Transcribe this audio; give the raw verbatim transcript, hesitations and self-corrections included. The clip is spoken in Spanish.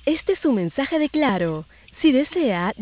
Este es un mensaje de Claro. Si desea,